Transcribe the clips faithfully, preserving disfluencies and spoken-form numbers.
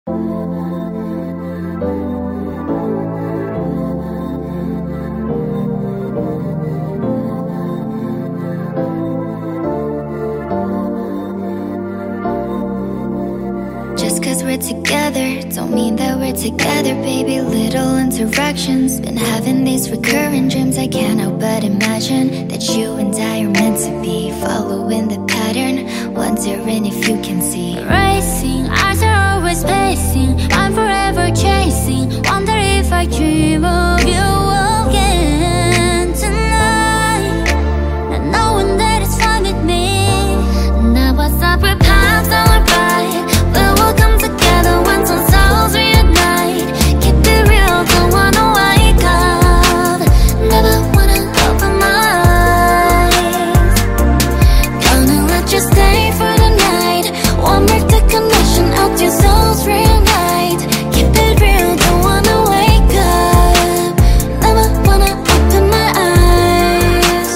Just cause we're together don't mean that we're together, baby. Little interactions, been having these recurring dreams. I can't help but imagine that you and I are meant to be, following the pattern, wondering if you can see. Racing, eyes are always pacing, I'm forever chasing, wonder if I dream of you again tonight, not knowing that it's fine with me. Now our separate paths are bright, we will come together when some souls reunite. Keep it real, don't wanna wake up, never wanna open my eyes. Gonna let you stay for the night, won't break the connection out your souls reunite. Keep it real, don't wanna wake up, never wanna open my eyes.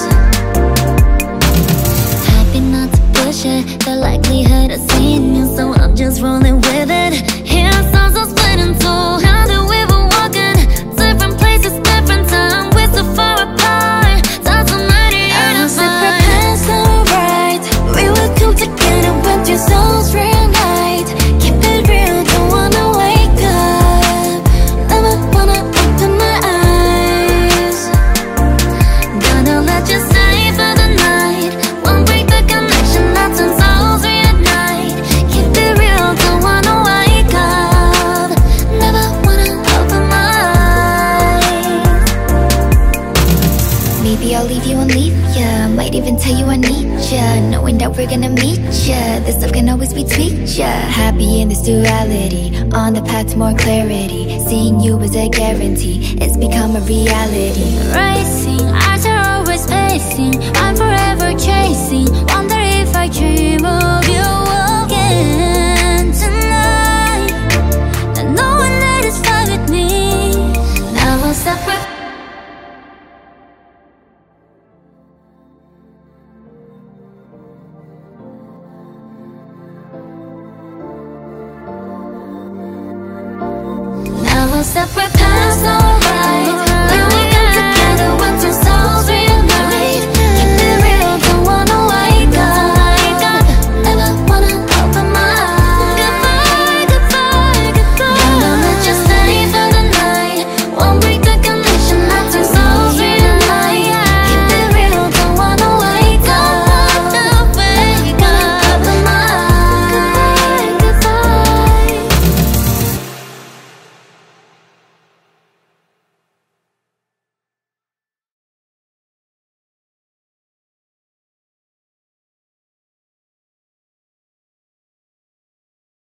Happy not to push it, the likelihood of seeing you, so I'm just rolling with it. Here sounds are split in two, how do we even walk in different places, different time, we're so far apart, doesn't matter, you're not separate mine. paths, so right, we will come together when two souls reunite. Keep it real, don't wanna wake up, never wanna open my eyes. Gonna let you stay for the night, won't break the connection, not some souls reunite. Keep it real, don't wanna wake up, Never wanna open my eyes. Maybe I'll leave you and leave ya, might even tell you I need ya, knowing that we're gonna meet ya. This stuff can always be tweaked, ya. Happy in this duality, on the path to more clarity. Seeing you is a guarantee, it's become a reality. Racing, eyes are always pacing, I'm forever chasing, wonder if I dream of you again tonight, not knowing that it's fine with me. Now we're separate. Now we're separate paths,